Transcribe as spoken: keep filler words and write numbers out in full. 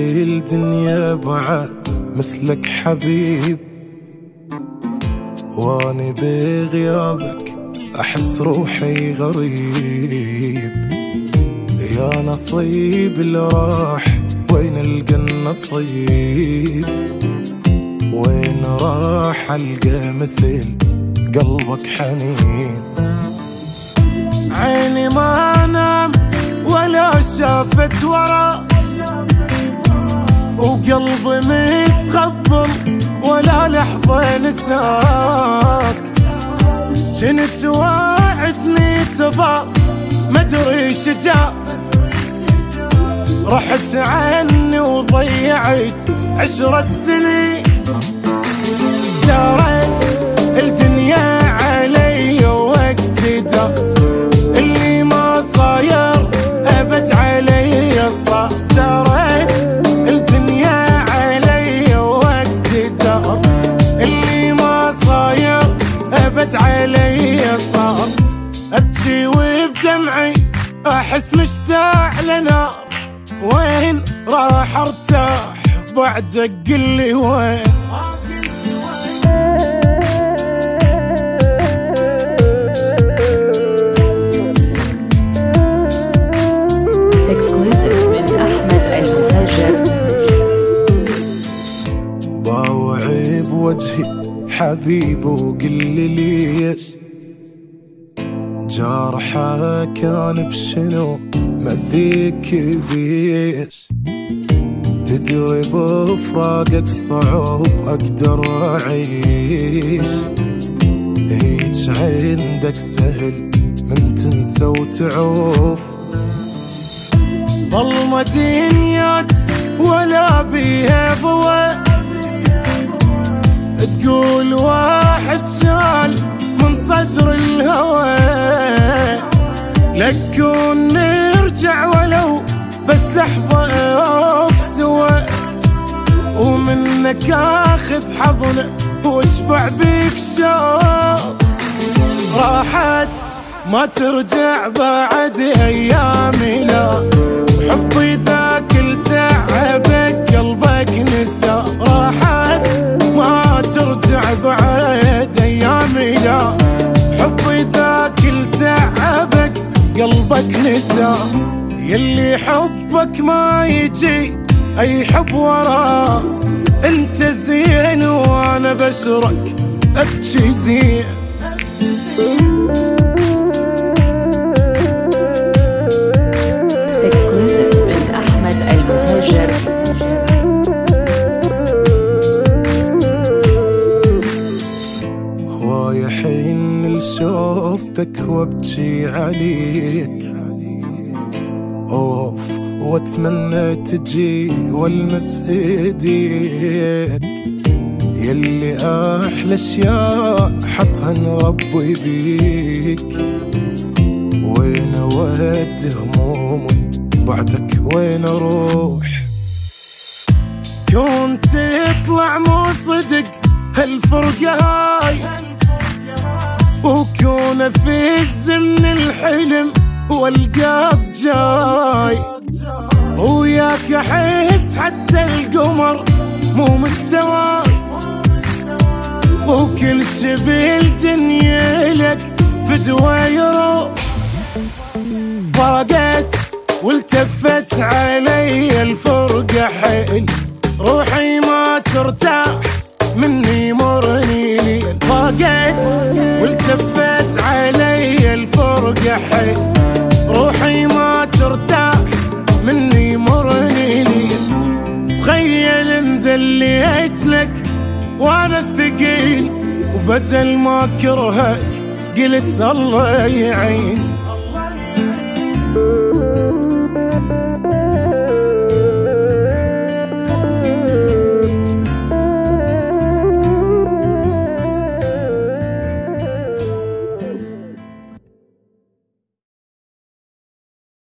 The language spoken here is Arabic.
في الدنيا بعد مثلك حبيب، واني بغيابك احس روحي غريب. يا نصيب اللي راح وين القى النصيب، وين راح القى مثل قلبك حنين. عيني ما نام ولا شافت ورا، وقلبي متخبل ولا لحظة نساك. جنت واعدني تظل مدري شجاع، رحت عني وضيعت عشرة سنين. دارت الدنيا علي وقت دا، اللي ما صاير أبد علي صار. دارت الدنيا علي وقت دا، اللي ما صاير أبد علي صار. أبكي وبدمعي أحس مشتاق لنار، وين راح ارتاح بعدك قلي وين. باوعي بوجهي حبيب وقلي ليش، جارحه كان بشنو مذيك بيش. تدري بفراقك صعب اقدر اعيش، هيج عندك سهل من تنسى وتعوف. ظلمة دنيات ولا بيها ضوء، تقول واحد شال من صدر الهوى. لكون نرجع ولو بس لحظة في سوا، ومنك اخذ حظنا واشبع بيك شوق. راحت ما ترجع بعد ايامي، لا حبي ذاك التعبك قلبك نسى. راحت ما ترجع بعد ايامي، لا حبي ذاك التعبك قلبك نسى. يلي حبك ما يجي اي حب وراه، انت زين وانا بشرك ابكي زين. هواي حين لشوفتك وابكي عليك، اوف واتمنى تجي والمس ايديك. يلي احلى اشياء حطهن ربي بيك، وين اودي همومي بعدك وين اروح. كنت تطلع مو صدق هالفرقة هاي، وكون في الزمن الحلم والقاك جاي. وياك احس حتى القمر مو مستواي، وكل شي بالدنيا لك فدوى يروح. ضاقت والتفت علي الفرقة حيل، روحي ما ترتاح مني مرني ليل. ضاقت والتفت علي الفرقة حيل، روحي ما ترتاح مني مرني ليل. تخيل انذليت لك وانا الثقيل، وبدل ما كرهك قلت الله يعين.